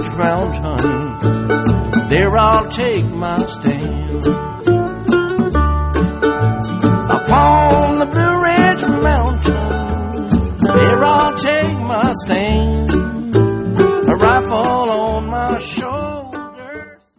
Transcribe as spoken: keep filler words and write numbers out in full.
Ridge Mountain, there I'll take my stand. Upon the Blue Ridge Mountain, there I'll take my stand.